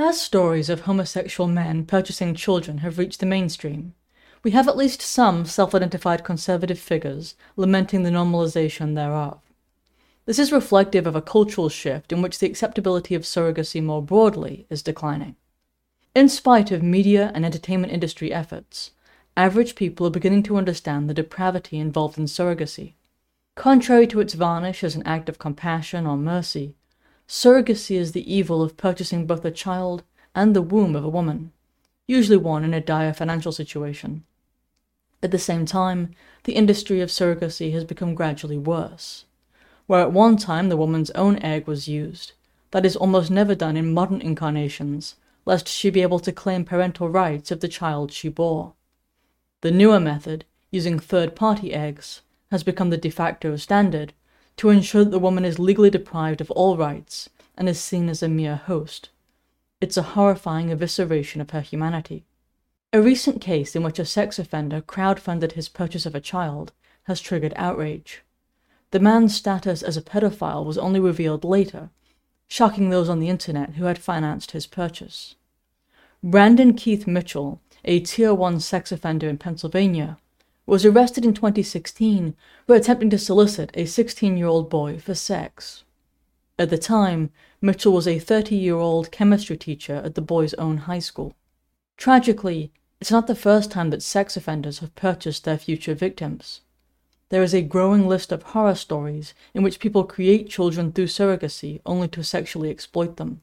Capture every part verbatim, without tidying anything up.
As stories of homosexual men purchasing children have reached the mainstream, we have at least some self-identified conservative figures lamenting the normalization thereof. This is reflective of a cultural shift in which the acceptability of surrogacy more broadly is declining. In spite of media and entertainment industry efforts, average people are beginning to understand the depravity involved in surrogacy. Contrary to its varnish as an act of compassion or mercy, surrogacy is the evil of purchasing both a child and the womb of a woman, usually one in a dire financial situation. At the same time, the industry of surrogacy has become gradually worse. Where at one time the woman's own egg was used, that is almost never done in modern incarnations, lest she be able to claim parental rights of the child she bore. The newer method, using third-party eggs, has become the de facto standard to ensure that the woman is legally deprived of all rights and is seen as a mere host. It's a horrifying evisceration of her humanity. A recent case in which a sex offender crowdfunded his purchase of a child has triggered outrage. The man's status as a pedophile was only revealed later, shocking those on the internet who had financed his purchase. Brandon Keith Mitchell, a Tier one sex offender in Pennsylvania, was arrested in twenty sixteen for attempting to solicit a sixteen-year-old boy for sex. At the time, Mitchell was a thirty-year-old chemistry teacher at the boy's own high school. Tragically, it's not the first time that sex offenders have purchased their future victims. There is a growing list of horror stories in which people create children through surrogacy only to sexually exploit them.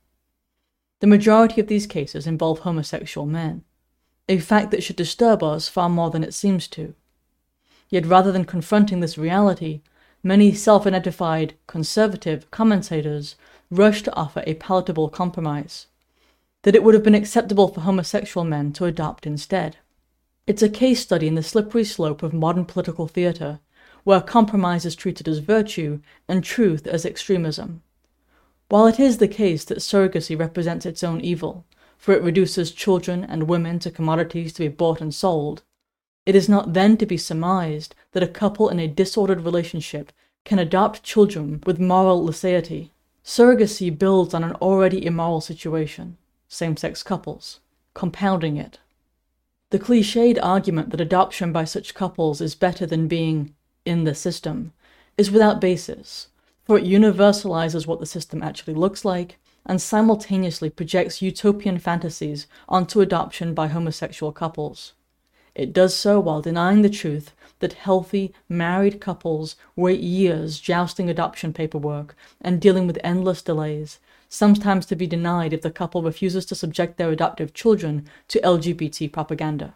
The majority of these cases involve homosexual men, a fact that should disturb us far more than it seems to. Yet rather than confronting this reality, many self-identified conservative commentators rush to offer a palatable compromise, that it would have been acceptable for homosexual men to adopt instead. It's a case study in the slippery slope of modern political theatre, where compromise is treated as virtue and truth as extremism. While it is the case that surrogacy represents its own evil, for it reduces children and women to commodities to be bought and sold, it is not then to be surmised that a couple in a disordered relationship can adopt children with moral laicity. Surrogacy builds on an already immoral situation, same-sex couples, compounding it. The cliched argument that adoption by such couples is better than being in the system is without basis, for it universalizes what the system actually looks like and simultaneously projects utopian fantasies onto adoption by homosexual couples. It does so while denying the truth that healthy, married couples wait years jousting adoption paperwork and dealing with endless delays, sometimes to be denied if the couple refuses to subject their adoptive children to L G B T propaganda.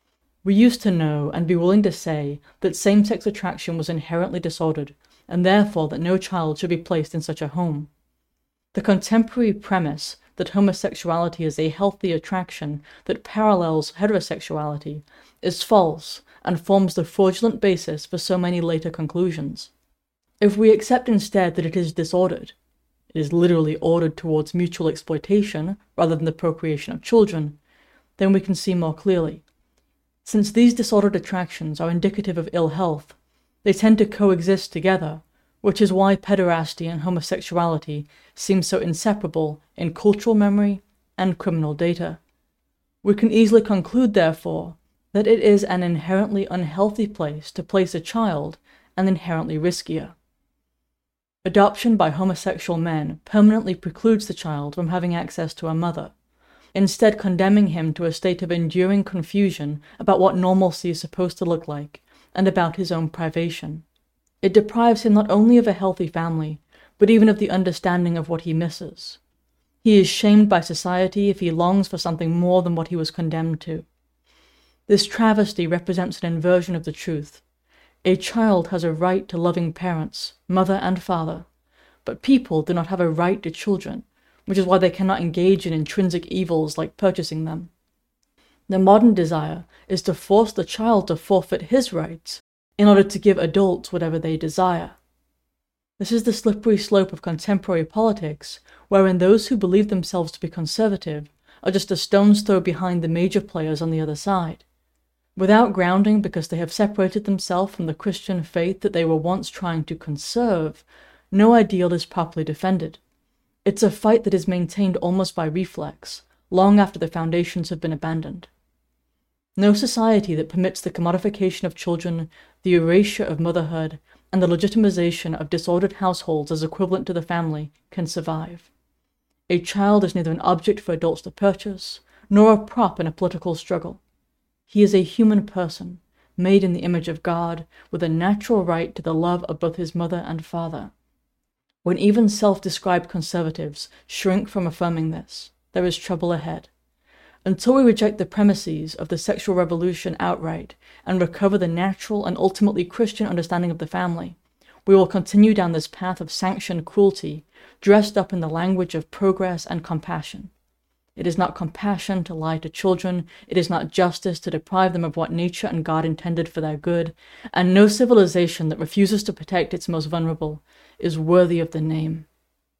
We used to know and be willing to say that same-sex attraction was inherently disordered, and therefore that no child should be placed in such a home. The contemporary premise that homosexuality is a healthy attraction that parallels heterosexuality is false and forms the fraudulent basis for so many later conclusions. If we accept instead that it is disordered, it is literally ordered towards mutual exploitation rather than the procreation of children, then we can see more clearly. Since these disordered attractions are indicative of ill health, they tend to coexist together, which is why pederasty and homosexuality seem so inseparable in cultural memory and criminal data. We can easily conclude, therefore, that it is an inherently unhealthy place to place a child and inherently riskier. Adoption by homosexual men permanently precludes the child from having access to a mother, instead condemning him to a state of enduring confusion about what normalcy is supposed to look like and about his own privation. It deprives him not only of a healthy family, but even of the understanding of what he misses. He is shamed by society if he longs for something more than what he was condemned to. This travesty represents an inversion of the truth. A child has a right to loving parents, mother and father, but people do not have a right to children, which is why they cannot engage in intrinsic evils like purchasing them. The modern desire is to force the child to forfeit his rights in order to give adults whatever they desire. This is the slippery slope of contemporary politics, wherein those who believe themselves to be conservative are just a stone's throw behind the major players on the other side. Without grounding because they have separated themselves from the Christian faith that they were once trying to conserve, no ideal is properly defended. It's a fight that is maintained almost by reflex, long after the foundations have been abandoned. No society that permits the commodification of children, the erasure of motherhood, and the legitimization of disordered households as equivalent to the family can survive. A child is neither an object for adults to purchase, nor a prop in a political struggle. He is a human person, made in the image of God, with a natural right to the love of both his mother and father. When even self-described conservatives shrink from affirming this, there is trouble ahead. Until we reject the premises of the sexual revolution outright and recover the natural and ultimately Christian understanding of the family, we will continue down this path of sanctioned cruelty, dressed up in the language of progress and compassion. It is not compassion to lie to children, it is not justice to deprive them of what nature and God intended for their good, and no civilization that refuses to protect its most vulnerable is worthy of the name.